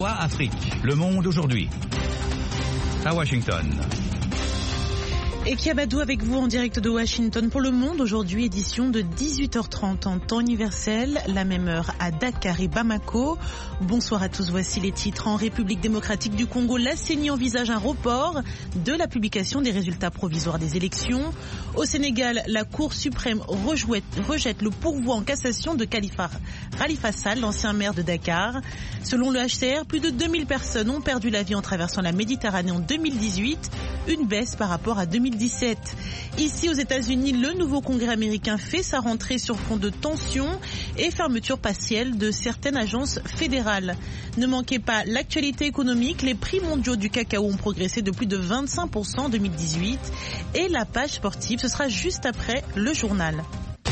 Afrique, le monde aujourd'hui. À Washington. Et Kiabadou avec vous en direct de Washington pour Le Monde. Aujourd'hui, édition de 18h30 en temps universel, la même heure à Dakar et Bamako. Bonsoir à tous, voici les titres. En République démocratique du Congo, la CENI envisage un report de la publication des résultats provisoires des élections. Au Sénégal, la Cour suprême rejette le pourvoi en cassation de Khalifa Sall, l'ancien maire de Dakar. Selon le HCR, plus de 2000 personnes ont perdu la vie en traversant la Méditerranée en 2018, une baisse par rapport à 2017. Ici aux États-Unis, le nouveau Congrès américain fait sa rentrée sur fond de tensions et fermeture partielle de certaines agences fédérales. Ne manquez pas l'actualité économique, les prix mondiaux du cacao ont progressé de plus de 25% en 2018 et la page sportive, ce sera juste après le journal.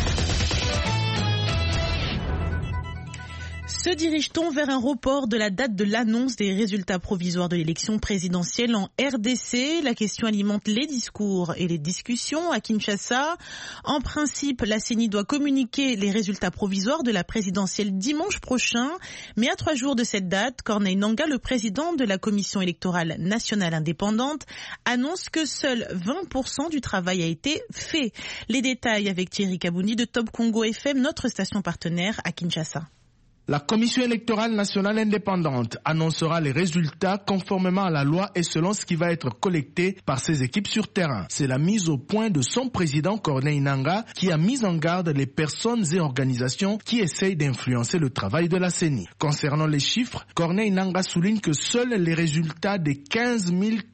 Se dirige-t-on vers un report de la date de l'annonce des résultats provisoires de l'élection présidentielle en RDC? La question alimente les discours et les discussions à Kinshasa. En principe, la CENI doit communiquer les résultats provisoires de la présidentielle dimanche prochain. Mais à 3 jours de cette date, Corneille Nangaa, le président de la Commission électorale nationale indépendante, annonce que seul 20% du travail a été fait. Les détails avec Thierry Kabouni de Top Congo FM, notre station partenaire à Kinshasa. La Commission électorale nationale indépendante annoncera les résultats conformément à la loi et selon ce qui va être collecté par ses équipes sur terrain. C'est la mise au point de son président Corneille Nangaa qui a mis en garde les personnes et organisations qui essayent d'influencer le travail de la CENI. Concernant les chiffres, Corneille Nangaa souligne que seuls les résultats des 15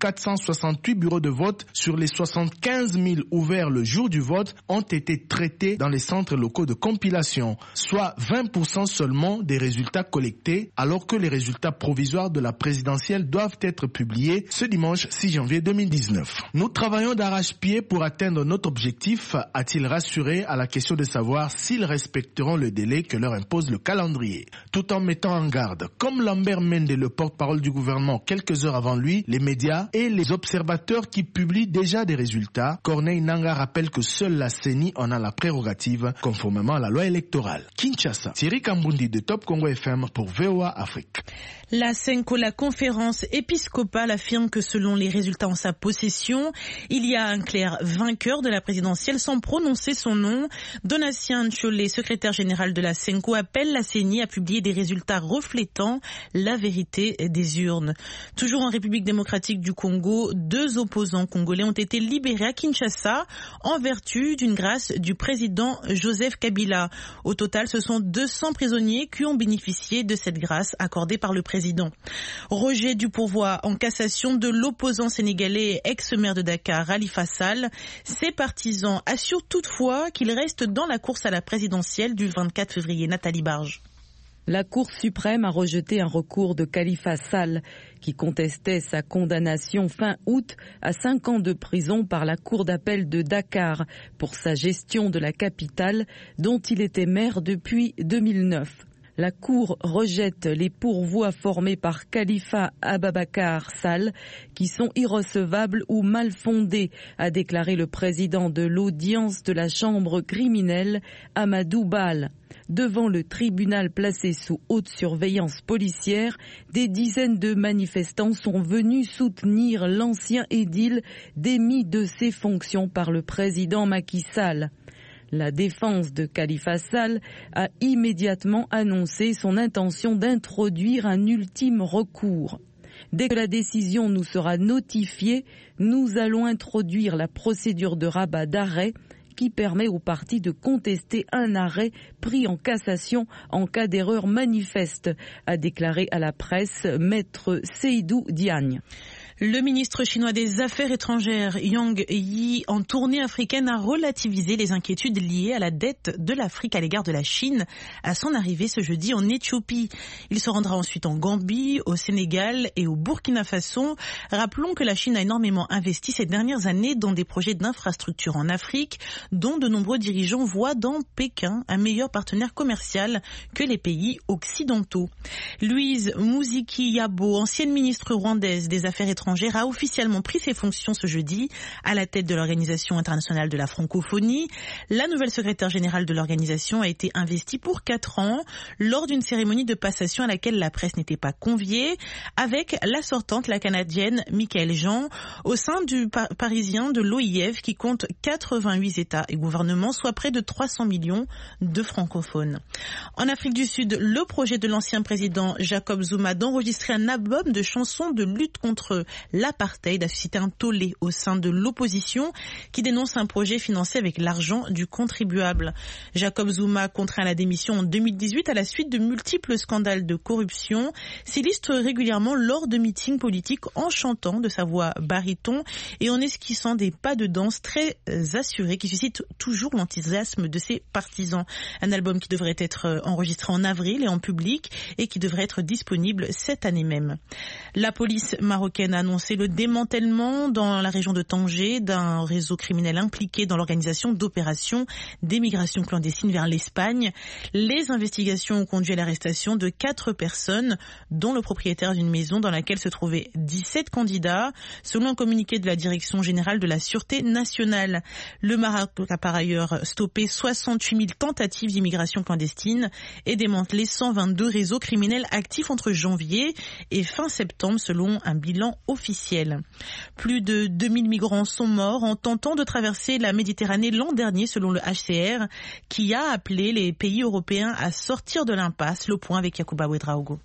468 bureaux de vote sur les 75 000 ouverts le jour du vote ont été traités dans les centres locaux de compilation, soit 20% seulement des résultats collectés, alors que les résultats provisoires de la présidentielle doivent être publiés ce dimanche 6 janvier 2019. Nous travaillons d'arrache-pied pour atteindre notre objectif, a-t-il rassuré à la question de savoir s'ils respecteront le délai que leur impose le calendrier. Tout en mettant en garde, comme Lambert Mende, le porte-parole du gouvernement quelques heures avant lui, les médias et les observateurs qui publient déjà des résultats, Corneille Nangaa rappelle que seule la CENI en a la prérogative conformément à la loi électorale. Kinshasa, Thierry Kambundi de Top Congo FM pour VOA Afrique. La CENCO, la conférence épiscopale, affirme que selon les résultats en sa possession, il y a un clair vainqueur de la présidentielle sans prononcer son nom. Donatien Ncholet, secrétaire général de la CENCO, appelle la CENI à publier des résultats reflétant la vérité des urnes. Toujours en République démocratique du Congo, 2 opposants congolais ont été libérés à Kinshasa en vertu d'une grâce du président Joseph Kabila. Au total, ce sont 200 prisonniers qui ont bénéficié de cette grâce accordée par le président. Rejet du pourvoi en cassation de l'opposant sénégalais et ex-maire de Dakar, Khalifa Sall. Ses partisans assurent toutefois qu'il reste dans la course à la présidentielle du 24 février. Nathalie Barge. La Cour suprême a rejeté un recours de Khalifa Sall qui contestait sa condamnation fin août à 5 ans de prison par la Cour d'appel de Dakar pour sa gestion de la capitale dont il était maire depuis 2009. La Cour rejette les pourvois formés par Khalifa Ababakar Sall qui sont irrecevables ou mal fondés, a déclaré le président de l'audience de la chambre criminelle, Amadou Bal. Devant le tribunal placé sous haute surveillance policière, des dizaines de manifestants sont venus soutenir l'ancien édile démis de ses fonctions par le président Macky Sall. La défense de Khalifa Sall a immédiatement annoncé son intention d'introduire un ultime recours. Dès que la décision nous sera notifiée, nous allons introduire la procédure de rabat d'arrêt qui permet aux parties de contester un arrêt pris en cassation en cas d'erreur manifeste, a déclaré à la presse Maître Seydou Diagne. Le ministre chinois des Affaires étrangères Yang Yi, en tournée africaine, a relativisé les inquiétudes liées à la dette de l'Afrique à l'égard de la Chine à son arrivée ce jeudi en Éthiopie. Il se rendra ensuite en Gambie, au Sénégal et au Burkina Faso. Rappelons que la Chine a énormément investi ces dernières années dans des projets d'infrastructure en Afrique, dont de nombreux dirigeants voient dans Pékin un meilleur partenaire commercial que les pays occidentaux. Louise Muziki Yabo, ancienne ministre rwandaise des Affaires étrangères, étrangères, a officiellement pris ses fonctions ce jeudi à la tête de l'Organisation internationale de la francophonie. La nouvelle secrétaire générale de l'organisation a été investie pour 4 ans lors d'une cérémonie de passation à laquelle la presse n'était pas conviée, avec la sortante, la Canadienne Michaëlle Jean, au sein du parisien de l'OIF qui compte 88 États et gouvernements, soit près de 300 millions de francophones. En Afrique du Sud, le projet de l'ancien président Jacob Zuma d'enregistrer un album de chansons de lutte contre l'apartheid a suscité un tollé au sein de l'opposition qui dénonce un projet financé avec l'argent du contribuable. Jacob Zuma, contraint à la démission en 2018 à la suite de multiples scandales de corruption, s'illustre régulièrement lors de meetings politiques en chantant de sa voix baryton et en esquissant des pas de danse très assurés qui suscitent toujours l'enthousiasme de ses partisans. Un album qui devrait être enregistré en avril et en public et qui devrait être disponible cette année même. La police marocaine a annoncé le démantèlement dans la région de Tanger d'un réseau criminel impliqué dans l'organisation d'opérations d'émigration clandestine vers l'Espagne. Les investigations ont conduit à l'arrestation de 4 personnes, dont le propriétaire d'une maison dans laquelle se trouvaient 17 candidats, selon un communiqué de la Direction générale de la Sûreté nationale. Le Maroc a par ailleurs stoppé 68 000 tentatives d'immigration clandestine et démantelé 122 réseaux criminels actifs entre janvier et fin septembre, selon un bilan officiel. Plus de 2000 migrants sont morts en tentant de traverser la Méditerranée l'an dernier, selon le HCR, qui a appelé les pays européens à sortir de l'impasse. Le point avec Yacouba Ouedraogo.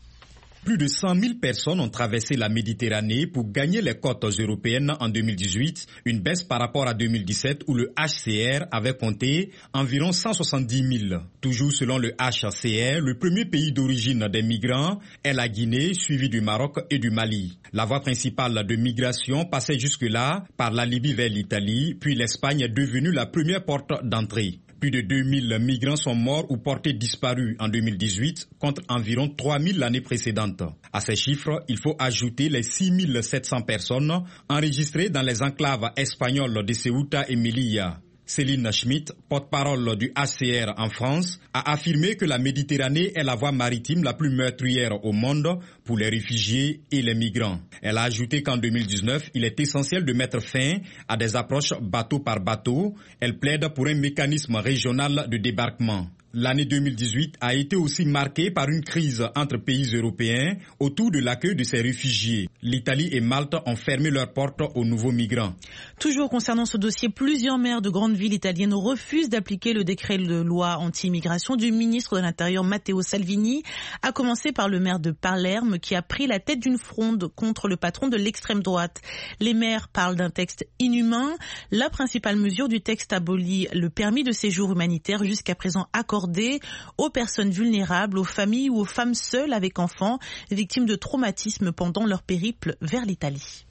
Plus de 100 000 personnes ont traversé la Méditerranée pour gagner les côtes européennes en 2018, une baisse par rapport à 2017 où le HCR avait compté environ 170 000. Toujours selon le HCR, le premier pays d'origine des migrants est la Guinée, suivi du Maroc et du Mali. La voie principale de migration passait jusque-là par la Libye vers l'Italie, puis l'Espagne est devenue la première porte d'entrée. Plus de 2000 migrants sont morts ou portés disparus en 2018 contre environ 3000 l'année précédente. À ces chiffres, il faut ajouter les 6700 personnes enregistrées dans les enclaves espagnoles de Ceuta et Melilla. Céline Schmidt, porte-parole du HCR en France, a affirmé que la Méditerranée est la voie maritime la plus meurtrière au monde pour les réfugiés et les migrants. Elle a ajouté qu'en 2019, il est essentiel de mettre fin à des approches bateau par bateau. Elle plaide pour un mécanisme régional de débarquement. L'année 2018 a été aussi marquée par une crise entre pays européens autour de l'accueil de ces réfugiés. L'Italie et Malte ont fermé leurs portes aux nouveaux migrants. Toujours concernant ce dossier, plusieurs maires de grandes villes italiennes refusent d'appliquer le décret de loi anti-immigration du ministre de l'Intérieur Matteo Salvini, à commencer par le maire de Palerme qui a pris la tête d'une fronde contre le patron de l'extrême droite. Les maires parlent d'un texte inhumain. La principale mesure du texte abolit le permis de séjour humanitaire jusqu'à présent accordé aux personnes vulnérables, aux familles ou aux femmes seules avec enfants, victimes de traumatismes pendant leur périple vers l'Italie.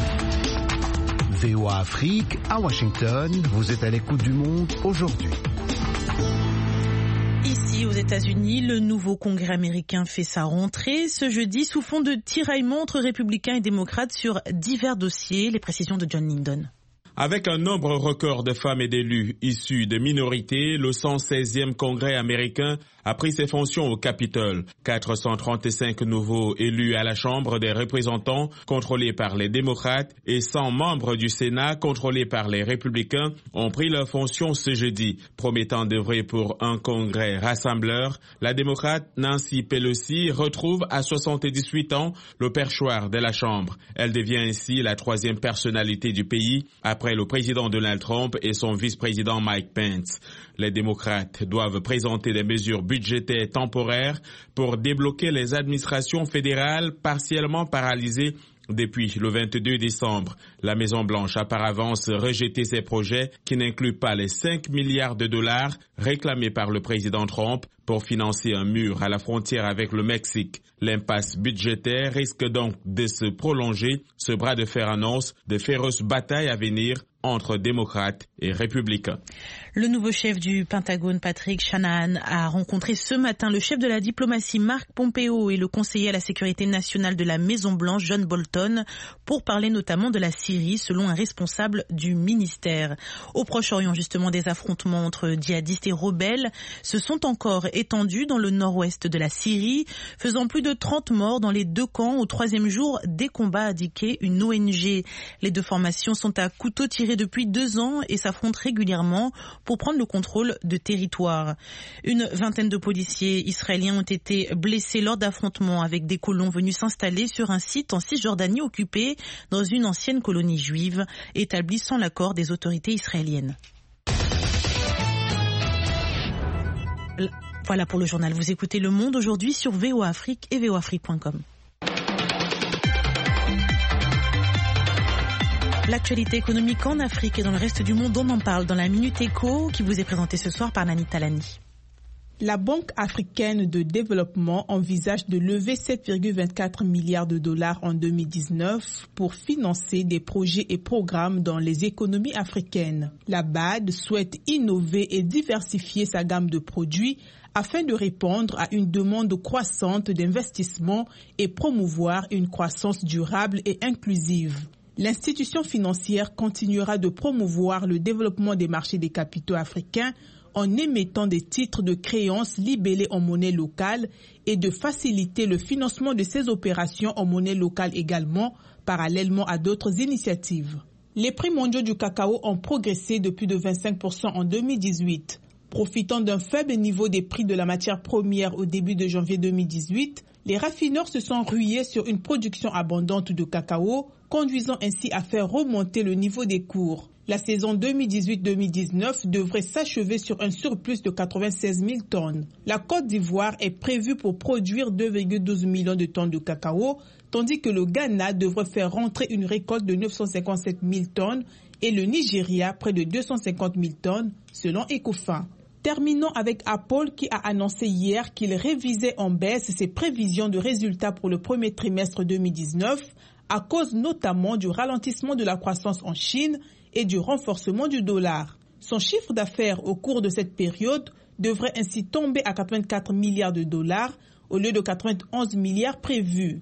VOA Afrique, à Washington, vous êtes à l'écoute du monde aujourd'hui. Ici, aux États-Unis, le nouveau Congrès américain fait sa rentrée ce jeudi sous fond de tiraillements entre républicains et démocrates sur divers dossiers. Les précisions de John Linden. Avec un nombre record de femmes et d'élus issus de minorités, le 116e Congrès américain a pris ses fonctions au Capitole. 435 nouveaux élus à la Chambre des représentants, contrôlés par les démocrates, et 100 membres du Sénat, contrôlés par les républicains, ont pris leurs fonctions ce jeudi. Promettant d'œuvrer pour un Congrès rassembleur, la démocrate Nancy Pelosi retrouve à 78 ans le perchoir de la Chambre. Elle devient ainsi la 3e personnalité du pays, après le président Donald Trump et son vice-président Mike Pence. Les démocrates doivent présenter des mesures budgétaires temporaires pour débloquer les administrations fédérales partiellement paralysées depuis le 22 décembre. La Maison-Blanche a par avance rejeté ces projets qui n'incluent pas les 5 milliards de dollars réclamés par le président Trump pour financer un mur à la frontière avec le Mexique. L'impasse budgétaire risque donc de se prolonger. Ce bras de fer annonce de féroces batailles à venir entre démocrates et républicains. Le nouveau chef du Pentagone, Patrick Shanahan, a rencontré ce matin le chef de la diplomatie, Mark Pompeo, et le conseiller à la sécurité nationale de la Maison-Blanche, John Bolton, pour parler notamment de la Syrie, selon un responsable du ministère. Au Proche-Orient, justement, des affrontements entre djihadistes et rebelles se sont encore étendus dans le nord-ouest de la Syrie, faisant plus de 30 morts dans les deux camps au 3e jour des combats, a indiqué une ONG. Les deux formations sont à couteau tiré depuis 2 ans et s'affrontent régulièrement pour prendre le contrôle de territoire. Une vingtaine de policiers israéliens ont été blessés lors d'affrontements avec des colons venus s'installer sur un site en Cisjordanie occupé dans une ancienne colonie juive établie sans l'accord des autorités israéliennes. Voilà pour le journal. Vous écoutez Le Monde aujourd'hui sur VOA Afrique et voafrique.com. L'actualité économique en Afrique et dans le reste du monde, on en parle dans la Minute Éco qui vous est présentée ce soir par Nani Talani. La Banque africaine de développement envisage de lever 7,24 milliards de dollars en 2019 pour financer des projets et programmes dans les économies africaines. La BAD souhaite innover et diversifier sa gamme de produits afin de répondre à une demande croissante d'investissement et promouvoir une croissance durable et inclusive. L'institution financière continuera de promouvoir le développement des marchés des capitaux africains en émettant des titres de créances libellés en monnaie locale et de faciliter le financement de ces opérations en monnaie locale également, parallèlement à d'autres initiatives. Les prix mondiaux du cacao ont progressé de plus de 25% en 2018. Profitant d'un faible niveau des prix de la matière première au début de janvier 2018, les raffineurs se sont rués sur une production abondante de cacao, conduisant ainsi à faire remonter le niveau des cours. La saison 2018-2019 devrait s'achever sur un surplus de 96 000 tonnes. La Côte d'Ivoire est prévue pour produire 2,12 millions de tonnes de cacao, tandis que le Ghana devrait faire rentrer une récolte de 957 000 tonnes et le Nigeria près de 250 000 tonnes, selon Ecofin. Terminons avec Apple qui a annoncé hier qu'il révisait en baisse ses prévisions de résultats pour le premier trimestre 2019 à cause notamment du ralentissement de la croissance en Chine et du renforcement du dollar. Son chiffre d'affaires au cours de cette période devrait ainsi tomber à 84 milliards de dollars au lieu de 91 milliards prévus.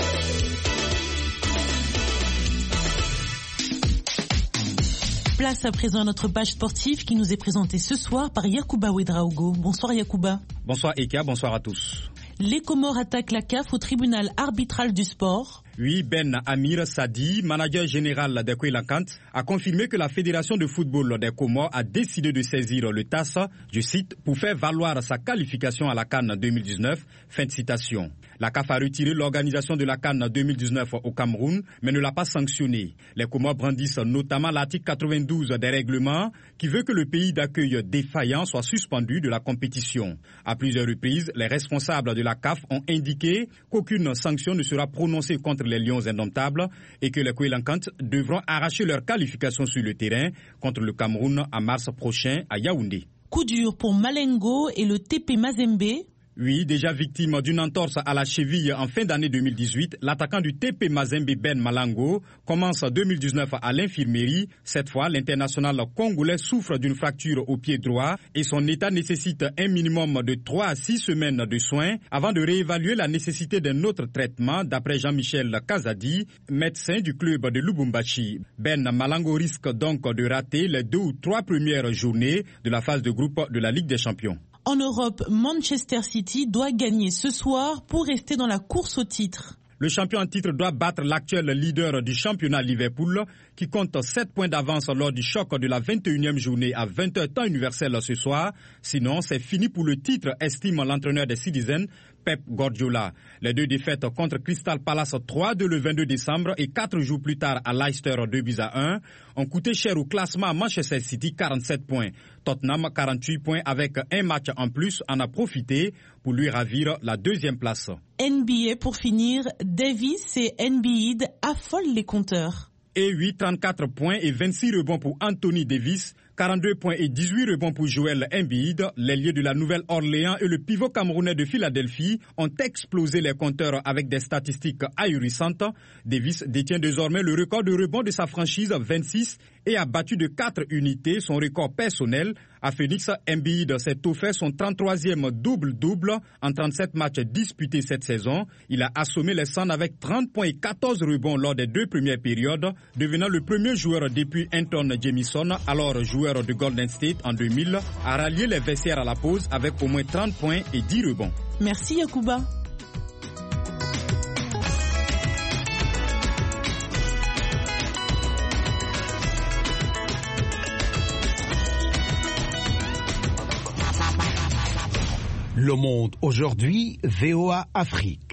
Place à présent à notre page sportive qui nous est présentée ce soir par Yacouba Ouedraogo. Bonsoir Yacouba. Bonsoir Eka, bonsoir à tous. Les Comores attaquent la CAF au tribunal arbitral du sport. Oui, Ben Amir Sadi, manager général des Kouélankant, a confirmé que la Fédération de football des Comores a décidé de saisir le TAS, je cite, pour faire valoir sa qualification à la CAN 2019. Fin de citation. La CAF a retiré l'organisation de la CAN 2019 au Cameroun, mais ne l'a pas sanctionnée. Les Comores brandissent notamment l'article 92 des règlements qui veut que le pays d'accueil défaillant soit suspendu de la compétition. À plusieurs reprises, les responsables de la CAF ont indiqué qu'aucune sanction ne sera prononcée contre les Lions indomptables et que les Kouélankant devront arracher leur qualification sur le terrain contre le Cameroun en mars prochain à Yaoundé. Coup dur pour Malengo et le TP Mazembe. Oui, déjà victime d'une entorse à la cheville en fin d'année 2018, l'attaquant du TP Mazembe Ben Malango commence 2019 à l'infirmerie. Cette fois, l'international congolais souffre d'une fracture au pied droit et son état nécessite un minimum de 3 à 6 semaines de soins avant de réévaluer la nécessité d'un autre traitement, d'après Jean-Michel Kazadi, médecin du club de Lubumbashi. Ben Malango risque donc de rater les 2 ou 3 premières journées de la phase de groupe de la Ligue des Champions. En Europe, Manchester City doit gagner ce soir pour rester dans la course au titre. Le champion en titre doit battre l'actuel leader du championnat Liverpool qui compte 7 points d'avance lors du choc de la 21e journée à 20h temps universel ce soir. Sinon, c'est fini pour le titre, estime l'entraîneur des Citizens, Pep Guardiola. Les 2 défaites contre Crystal Palace 3-2 le 22 décembre et 4 jours plus tard à Leicester 2-1 ont coûté cher au classement à Manchester City 47 points. Tottenham 48 points avec un match en plus en a profité pour lui ravir la 2e place. NBA pour finir, Davis et Embiid affolent les compteurs. Et 34 points et 26 rebonds pour Anthony Davis, 42 points et 18 rebonds pour Joel Embiid. L'ailier de la Nouvelle-Orléans et le pivot camerounais de Philadelphie ont explosé les compteurs avec des statistiques ahurissantes. Davis détient désormais le record de rebonds de sa franchise, 26, et a battu de 4 unités son record personnel. À Phoenix, Embiid s'est offert son 33e double-double en 37 matchs disputés cette saison. Il a assommé les Suns avec 30 points et 14 rebonds lors des 2 premières périodes, devenant le premier joueur depuis Anton Jamison, alors joueur de Golden State en 2000, à rallier les vestiaires à la pause avec au moins 30 points et 10 rebonds. Merci Yacouba. Le Monde aujourd'hui, VOA Afrique.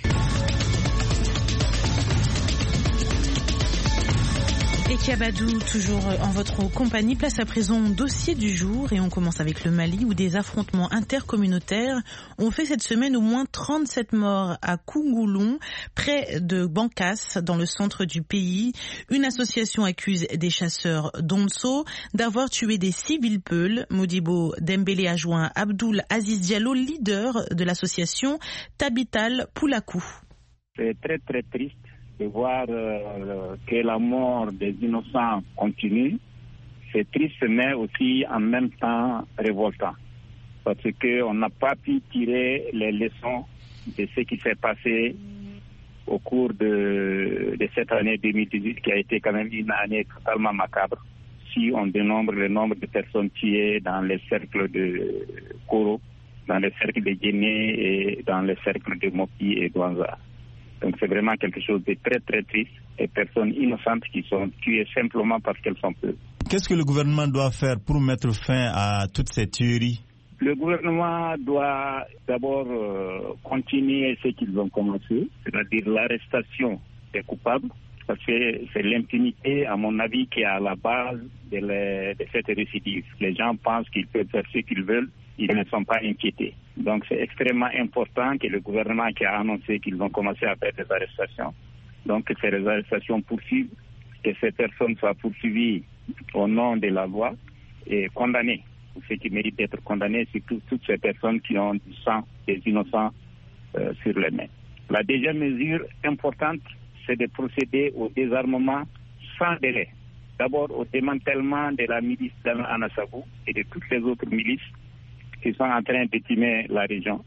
Et Kiabadou, toujours en votre compagnie, place à présent au dossier du jour et on commence avec le Mali où des affrontements intercommunautaires ont fait cette semaine au moins 37 morts à Koungouloum, près de Bankas, dans le centre du pays. Une association accuse des chasseurs d'Onso d'avoir tué des civils peuls. Modibo Dembélé a joint Abdoul Aziz Diallo, leader de l'association Tabital Poulakou. C'est très très triste de voir que la mort des innocents continue. C'est triste, mais aussi en même temps révoltant. Parce qu'on n'a pas pu tirer les leçons de ce qui s'est passé au cours de cette année 2018, qui a été quand même une année totalement macabre. Si on dénombre le nombre de personnes tuées dans les cercles de Koro, dans les cercles de Guinée et dans les cercles de Mopi et d'Ouanza. Donc c'est vraiment quelque chose de très très triste et personnes innocentes qui sont tuées simplement parce qu'elles sont peu. Qu'est-ce que le gouvernement doit faire pour mettre fin à toutes ces tueries? Le gouvernement doit d'abord continuer ce qu'ils ont commencé, c'est-à-dire l'arrestation des coupables, parce que c'est l'impunité, à mon avis, qui est à la base de cette récidive. Les gens pensent qu'ils peuvent faire ce qu'ils veulent, ils ne sont pas inquiétés. Donc c'est extrêmement important que le gouvernement qui a annoncé qu'ils vont commencer à faire des arrestations, donc que ces arrestations poursuivent, que ces personnes soient poursuivies au nom de la loi et condamnées, pour ceux qui méritent d'être condamnés, c'est toutes ces personnes qui ont du sang des innocents sur les mains. La deuxième mesure importante, c'est de procéder au désarmement sans délai. D'abord au démantèlement de la milice d'Anasabou et de toutes les autres milices qui sont en train d'étimer la région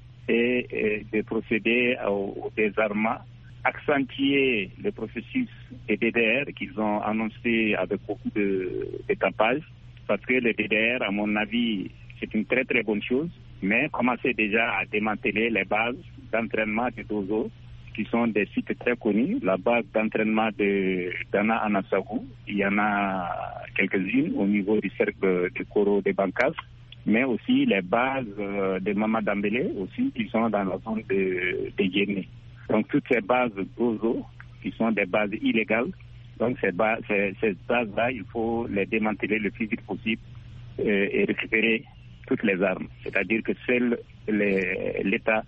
et de procéder au désarmement, accentuer le processus des DDR qu'ils ont annoncé avec beaucoup de tapage, parce que le DDR, à mon avis, c'est une très très bonne chose, mais commencer déjà à démanteler les bases d'entraînement de Dozo, qui sont des sites très connus. La base d'entraînement d'Ana Anasagou, il y en a quelques-unes au niveau du cercle de Koro de Bankas, mais aussi les bases de Mama Dambélé aussi qui sont dans la zone de Guinée. Donc toutes ces bases d'Ozo qui sont des bases illégales, donc ces bases-là, il faut les démanteler le plus vite possible et récupérer toutes les armes. C'est-à-dire que seul l'État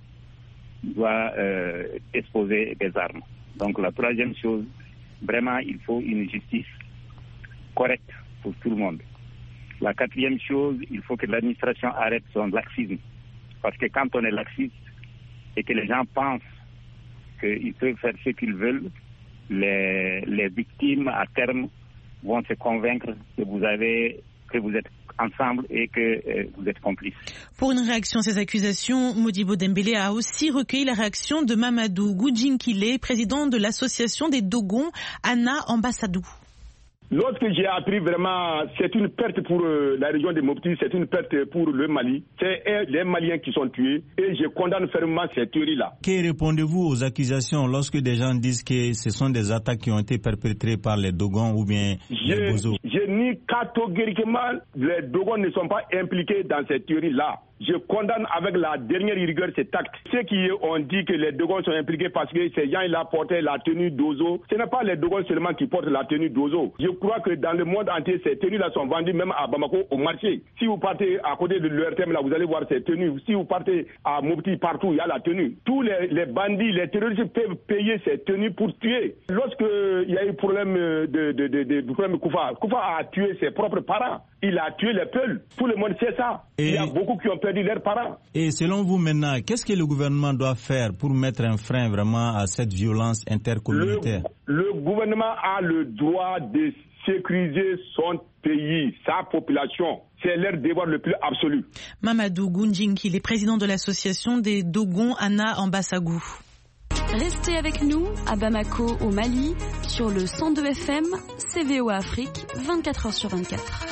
doit disposer des armes. Donc la troisième chose, vraiment, il faut une justice correcte pour tout le monde. La quatrième chose, il faut que l'administration arrête son laxisme. Parce que quand on est laxiste et que les gens pensent qu'ils peuvent faire ce qu'ils veulent, les victimes à terme vont se convaincre que vous êtes ensemble et que vous êtes complices. Pour une réaction à ces accusations, Modibo Dembélé a aussi recueilli la réaction de Mamadou Goudjinkile, président de l'association des Dogons, Anna Ambassadou. Lorsque j'ai appris vraiment, c'est une perte pour la région de Mopti, c'est une perte pour le Mali. C'est les Maliens qui sont tués et je condamne fermement cette théorie-là. Que répondez-vous aux accusations lorsque des gens disent que ce sont des attaques qui ont été perpétrées par les Dogons ou bien les Bozo? Je nie catégoriquement, les Dogons ne sont pas impliqués dans cette théorie-là. Je condamne avec la dernière rigueur cet acte. Ceux qui ont dit que les Dogons sont impliqués parce que ces gens-là portaient la tenue d'Ozo, ce n'est pas les Dogons seulement qui portent la tenue d'Ozo. Je crois que dans le monde entier, ces tenues-là sont vendues même à Bamako au marché. Si vous partez à côté de l'ERTM, là, vous allez voir ces tenues. Si vous partez à Mopti, partout, il y a la tenue. Tous les bandits, les terroristes peuvent payer ces tenues pour tuer. Lorsque il y a eu problème de problème Koufa a tué ses propres parents. Il a tué les Peuls. Tout le monde sait ça. Il y a beaucoup qui ont perdu leurs parents. Et selon vous maintenant, qu'est-ce que le gouvernement doit faire pour mettre un frein vraiment à cette violence intercommunautaire? Le gouvernement a le droit de sécuriser son pays, sa population. C'est leur devoir le plus absolu. Mamadou Goundjinki, il est président de l'association des Dogons Anna en Bassagou. Restez avec nous à Bamako au Mali sur le 102 FM, CVO Afrique, 24h/24.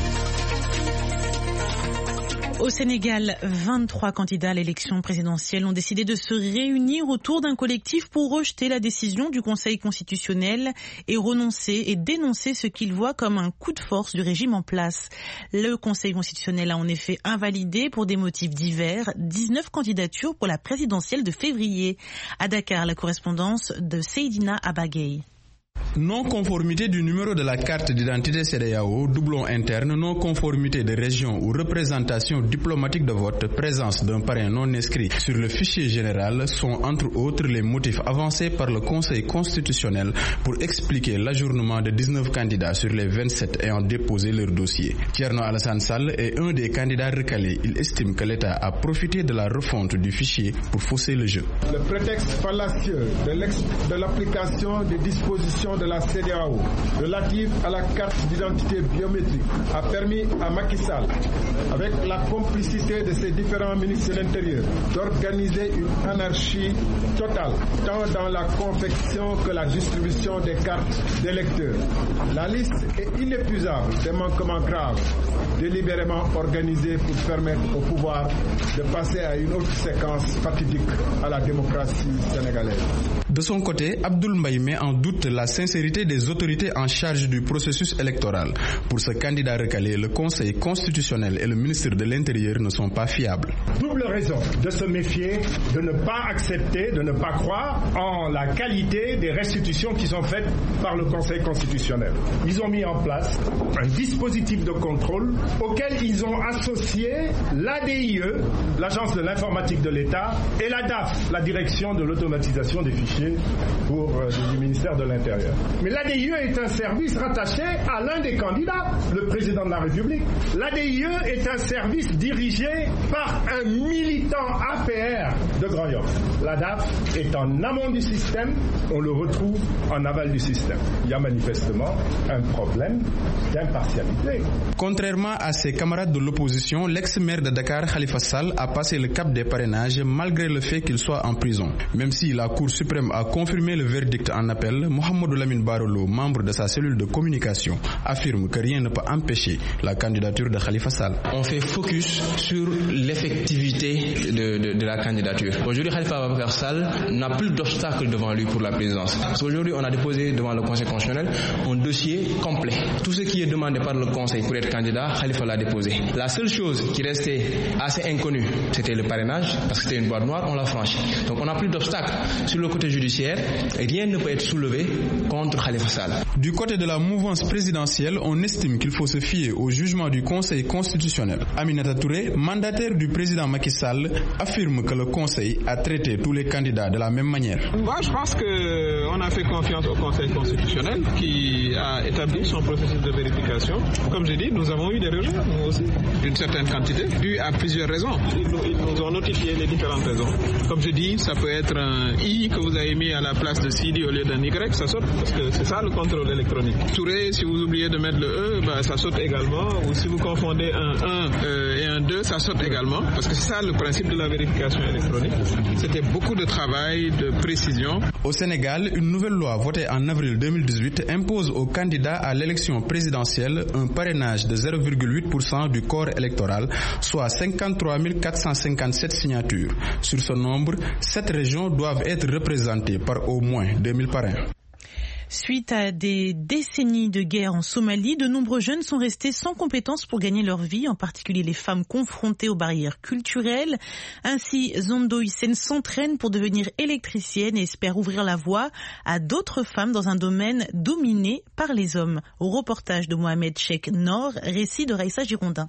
Au Sénégal, 23 candidats à l'élection présidentielle ont décidé de se réunir autour d'un collectif pour rejeter la décision du Conseil constitutionnel et renoncer et dénoncer ce qu'ils voient comme un coup de force du régime en place. Le Conseil constitutionnel a en effet invalidé pour des motifs divers 19 candidatures pour la présidentielle de février. À Dakar, la correspondance de Seydina Abagay. Non-conformité du numéro de la carte d'identité CEDEAO, doublon interne, non-conformité de région ou représentation diplomatique de vote, présence d'un parrain non inscrit sur le fichier général sont entre autres les motifs avancés par le Conseil constitutionnel pour expliquer l'ajournement de 19 candidats sur les 27 ayant déposé leur dossier. Thierno Alassane Sall est un des candidats recalés. Il estime que l'État a profité de la refonte du fichier pour fausser le jeu. Le prétexte fallacieux de l'application des dispositions de la CEDEAO relative à la carte d'identité biométrique a permis à Macky Sall, avec la complicité de ses différents ministres de l'Intérieur, d'organiser une anarchie totale, tant dans la confection que la distribution des cartes d'électeurs. La liste est inépuisable des manquements graves, délibérément organisés pour permettre au pouvoir de passer à une autre séquence fatidique à la démocratie sénégalaise. De son côté, Abdoul Mbaye met en doute la sincérité des autorités en charge du processus électoral. Pour ce candidat recalé, le Conseil constitutionnel et le ministre de l'Intérieur ne sont pas fiables. Double raison de se méfier, de ne pas accepter, de ne pas croire en la qualité des restitutions qui sont faites par le Conseil constitutionnel. Ils ont mis en place un dispositif de contrôle auquel ils ont associé l'ADIE, l'Agence de l'informatique de l'État, et la DAF, la Direction de l'automatisation des fichiers du ministère de l'Intérieur. Mais l'ADIE est un service rattaché à l'un des candidats, le président de la République. L'ADIE est un service dirigé par un militant APR de Grand Yoff. La DAF est en amont du système, on le retrouve en aval du système. Il y a manifestement un problème d'impartialité. Contrairement à ses camarades de l'opposition, l'ex-maire de Dakar, Khalifa Sall, a passé le cap des parrainages malgré le fait qu'il soit en prison. Même si la Cour suprême a confirmé le verdict en appel, Mohamedou Lamine Barolo, membre de sa cellule de communication, affirme que rien ne peut empêcher la candidature de Khalifa Sall. On fait focus sur l'effectivité de la candidature. Aujourd'hui, Khalifa Ababacar Sall n'a plus d'obstacle devant lui pour la présidence. Parce qu'aujourd'hui, on a déposé devant le Conseil constitutionnel un dossier complet. Tout ce qui est demandé par le Conseil pour être candidat, Khalifa l'a déposé. La seule chose qui restait assez inconnue, c'était le parrainage, parce que c'était une boîte noire, on l'a franchi. Donc on n'a plus d'obstacle sur le côté judiciaire, et rien ne peut être soulevé contre Khalifa Sall. Du côté de la mouvance présidentielle, on estime qu'il faut se fier au jugement du Conseil constitutionnel. Aminata Touré, mandataire du président Macky Sall, affirme que le Conseil a traité tous les candidats de la même manière. Moi, je pense qu'on a fait confiance au Conseil constitutionnel qui a établi son processus de vérification. Comme j'ai dit, nous avons eu des rejets, nous aussi, d'une certaine quantité, dû à plusieurs raisons. Ils nous ont notifié les différentes raisons. Comme je dis, ça peut être un I que vous avez mis à la place de Sidi au lieu d'un Y, ça saute, parce que c'est ça le contrôle électronique. Touré, si vous oubliez de mettre le E, ça saute également, ou si vous confondez un 1 et un 2, ça saute également, parce que c'est ça le principe de la vérification électronique. C'était beaucoup de travail, de précision. Au Sénégal, une nouvelle loi votée en avril 2018 impose aux candidats à l'élection présidentielle un parrainage de 0,8% du corps électoral, soit 53 457 signatures. Sur ce nombre, 7 régions doivent être représentées par au moins 2000 parrains. Suite à des décennies de guerre en Somalie, de nombreux jeunes sont restés sans compétences pour gagner leur vie, en particulier les femmes confrontées aux barrières culturelles. Ainsi, Zondo Hissène s'entraîne pour devenir électricienne et espère ouvrir la voie à d'autres femmes dans un domaine dominé par les hommes. Au reportage de Mohamed Cheikh Nord, récit de Raïssa Girondin.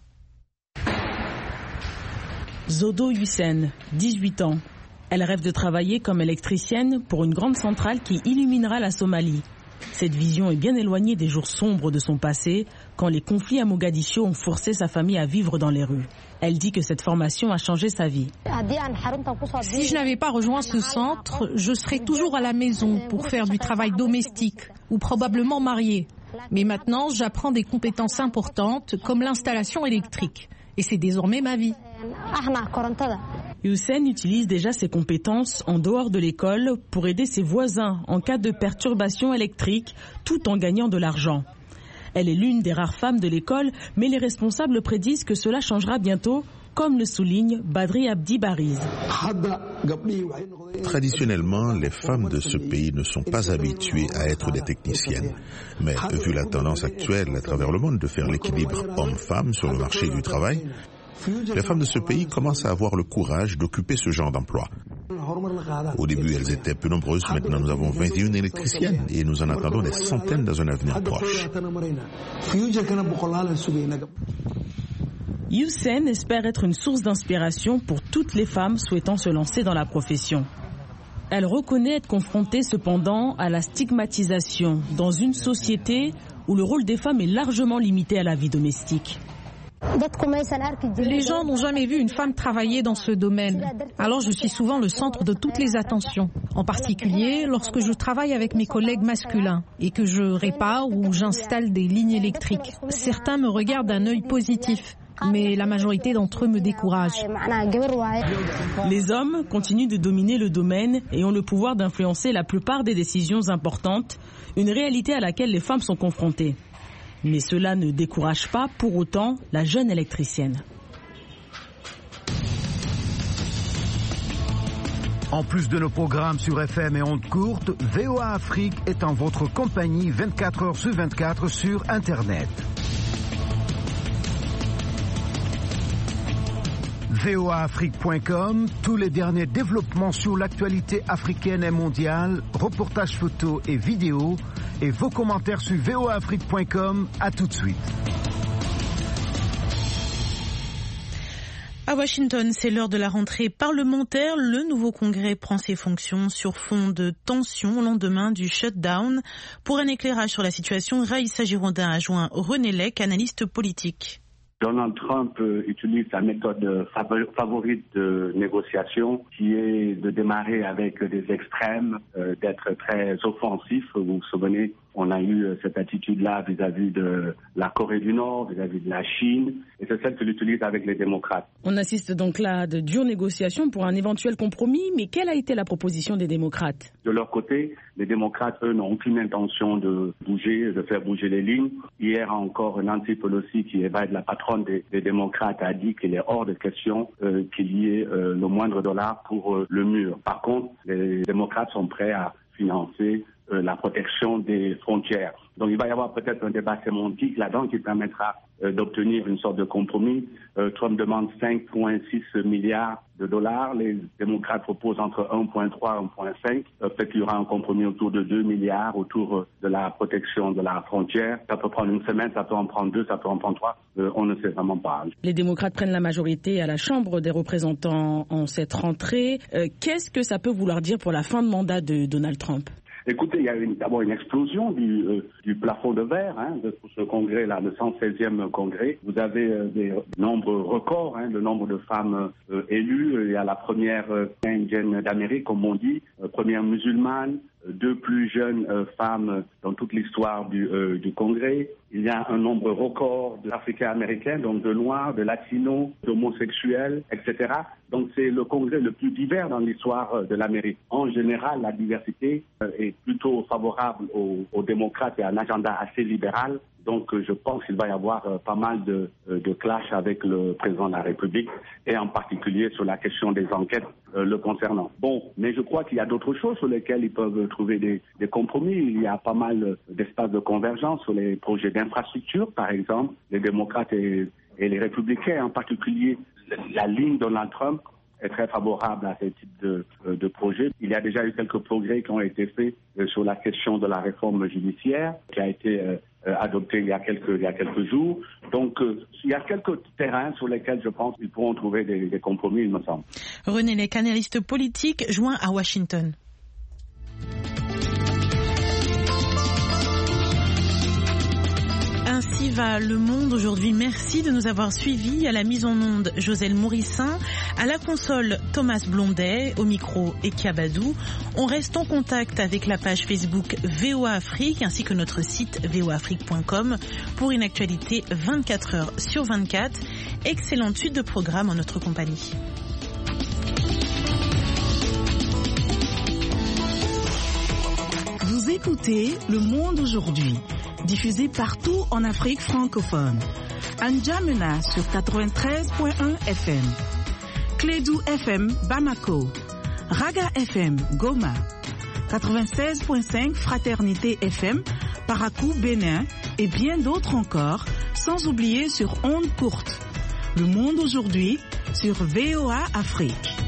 Zondo Hissène, 18 ans. Elle rêve de travailler comme électricienne pour une grande centrale qui illuminera la Somalie. Cette vision est bien éloignée des jours sombres de son passé, quand les conflits à Mogadiscio ont forcé sa famille à vivre dans les rues. Elle dit que cette formation a changé sa vie. Si je n'avais pas rejoint ce centre, je serais toujours à la maison pour faire du travail domestique ou probablement mariée. Mais maintenant, j'apprends des compétences importantes comme l'installation électrique. Et c'est désormais ma vie. Youssef utilise déjà ses compétences en dehors de l'école pour aider ses voisins en cas de perturbation électrique, tout en gagnant de l'argent. Elle est l'une des rares femmes de l'école, mais les responsables prédisent que cela changera bientôt, comme le souligne Badri Abdi Bariz. Traditionnellement, les femmes de ce pays ne sont pas habituées à être des techniciennes. Mais vu la tendance actuelle à travers le monde de faire l'équilibre homme-femme sur le marché du travail, les femmes de ce pays commencent à avoir le courage d'occuper ce genre d'emploi. Au début, elles étaient peu nombreuses. Maintenant, nous avons 21 électriciennes et nous en attendons des centaines dans un avenir proche. Youssef espère être une source d'inspiration pour toutes les femmes souhaitant se lancer dans la profession. Elle reconnaît être confrontée cependant à la stigmatisation dans une société où le rôle des femmes est largement limité à la vie domestique. Les gens n'ont jamais vu une femme travailler dans ce domaine. Alors je suis souvent le centre de toutes les attentions. En particulier lorsque je travaille avec mes collègues masculins et que je répare ou j'installe des lignes électriques. Certains me regardent d'un œil positif, mais la majorité d'entre eux me découragent. Les hommes continuent de dominer le domaine et ont le pouvoir d'influencer la plupart des décisions importantes, une réalité à laquelle les femmes sont confrontées. Mais cela ne décourage pas pour autant la jeune électricienne. En plus de nos programmes sur FM et ondes courtes, VOA Afrique est en votre compagnie 24 heures sur 24 sur Internet. voaafrique.com, tous les derniers développements sur l'actualité africaine et mondiale, reportages photos et vidéos, et vos commentaires sur voaafrique.com. À tout de suite. À Washington, c'est l'heure de la rentrée parlementaire. Le nouveau Congrès prend ses fonctions sur fond de tension au lendemain du shutdown. Pour un éclairage sur la situation, Raïssa Girondin a joint René Lec, analyste politique. Donald Trump utilise sa méthode favorite de négociation, qui est de démarrer avec des extrêmes, d'être très offensif. Vous vous souvenez, on a eu cette attitude-là vis-à-vis de la Corée du Nord, vis-à-vis de la Chine, et c'est celle qu'il utilise avec les démocrates. On assiste donc là à de dures négociations pour un éventuel compromis, mais quelle a été la proposition des démocrates? De leur côté, les démocrates, eux, n'ont aucune intention de faire bouger les lignes. Hier encore, Nancy Pelosi, qui est la patronne des démocrates, a dit qu'il est hors de question qu'il y ait le moindre dollar pour le mur. Par contre, les démocrates sont prêts à financer la protection des frontières. Donc il va y avoir peut-être un débat sémantique là-dedans qui permettra d'obtenir une sorte de compromis. Trump demande 5,6 milliards de dollars. Les démocrates proposent entre 1,3 et 1,5. Peut-être qu'il y aura un compromis autour de 2 milliards autour de la protection de la frontière. Ça peut prendre une semaine, ça peut en prendre 2, ça peut en prendre 3. On ne sait vraiment pas. Les démocrates prennent la majorité à la Chambre des représentants en cette rentrée. Qu'est-ce que ça peut vouloir dire pour la fin de mandat de Donald Trump? Écoutez, il y a d'abord une explosion du plafond de verre de ce congrès-là, le 116e congrès. Vous avez des nombres records, le nombre de femmes élues. Il y a la première indienne d'Amérique, comme on dit, première musulmane, 2 plus jeunes femmes dans toute l'histoire du congrès. Il y a un nombre record d'Africains-Américains, donc de Noirs, de Latinos, d'homosexuels, etc. Donc c'est le congrès le plus divers dans l'histoire de l'Amérique. En général, la diversité est plutôt favorable aux démocrates et à un agenda assez libéral. Donc je pense qu'il va y avoir pas mal de clash avec le président de la République et en particulier sur la question des enquêtes le concernant. Bon, mais je crois qu'il y a d'autres choses sur lesquelles ils peuvent trouver des compromis. Il y a pas mal d'espaces de convergence sur les projets d'infrastructure, par exemple. Les démocrates et les républicains, en particulier la ligne Donald Trump, est très favorable à ce type de projet. Il y a déjà eu quelques progrès qui ont été faits sur la question de la réforme judiciaire qui a été adoptée il y a quelques jours. Donc, il y a quelques terrains sur lesquels je pense qu'ils pourront trouver des compromis, il me semble. René Lec, analyste politique, joint à Washington. Ainsi va le monde aujourd'hui. Merci de nous avoir suivis. À la mise en onde, Joselle Mourissin. À la console, Thomas Blondet, au micro Ekia Badou. On reste en contact avec la page Facebook VOA Afrique ainsi que notre site voaafrique.com pour une actualité 24 heures sur 24. Excellente suite de programme en notre compagnie. Vous écoutez Le Monde aujourd'hui, diffusé partout en Afrique francophone. N'Djamena sur 93.1 FM, Clédou FM Bamako, Raga FM Goma, 96.5 Fraternité FM Parakou Bénin et bien d'autres encore, sans oublier sur ondes courtes. Le Monde aujourd'hui sur VOA Afrique.